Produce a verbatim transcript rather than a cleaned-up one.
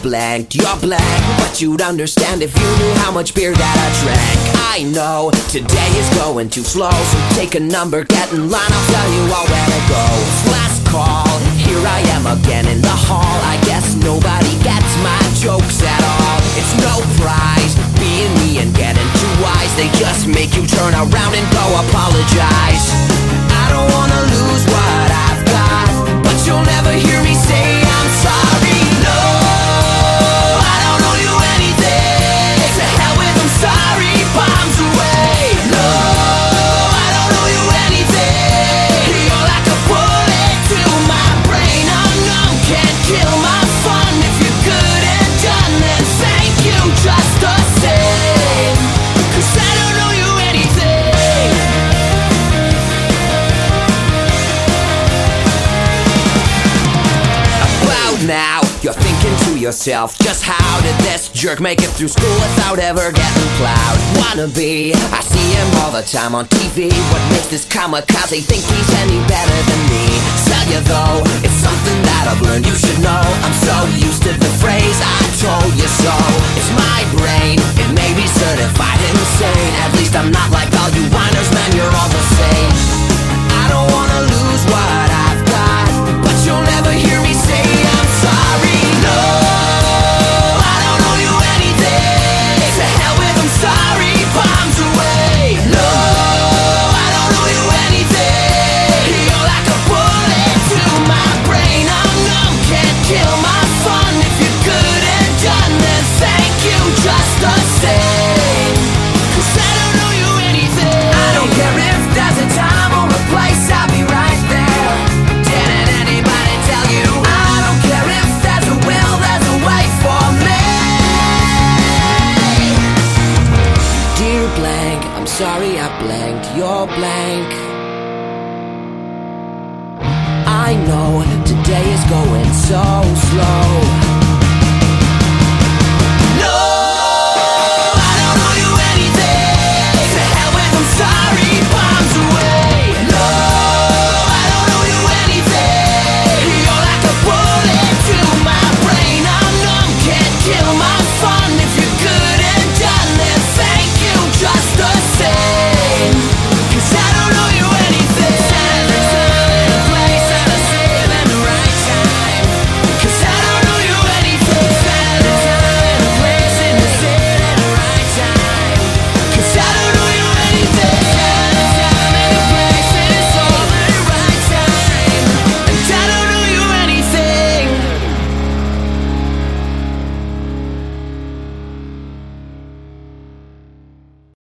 blanked, you're blank, but you'd understand if you knew how much beer that I drank. I know today is going too slow, so take a number, get in line, I'll tell you all where to go. Last call, here I am again in the hall. I guess nobody gets my jokes at all. It's no prize being me and getting too wise. They just make you turn around and go apologize. I don't wanna lose what I've got, but you'll never hear me say I'm sorry. No, I don't owe you anything. To hell with I'm sorry, bombs away. No, I don't owe you anything. You're like a bullet to my brain. I'm numb, can't kill my fun. If you're good and done, then thank you just the same. Cause I don't owe you anything. About now, you're thinking to yourself, just how did this jerk make it through school without ever getting plowed? Wannabe, I see him all the time on T V. What makes this kamikaze think he's any better than me? Tell you though, it's something that I've learned you should know. I'm so used to the phrase, I told you so. It's my brain, it may be certified insane. At least I'm not like all you whiners, man, you're all the same. I don't wanna lose what I've got, but you'll never hear me say I'm sorry. No, I don't owe you anything. To hell with I'm sorry, bombs away. No, I don't owe you anything. You're like a bullet to my brain. I'm numb, can't kill my fun. If you're good and done, then thank you just the same. Cause I don't owe you anything. I don't care if there's a time or a place, I'll be right there. Didn't anybody tell you? I don't care if there's a will, there's a way for me. Dear blank, I'm sorry I blanked, you're blank. I know today is going so slow.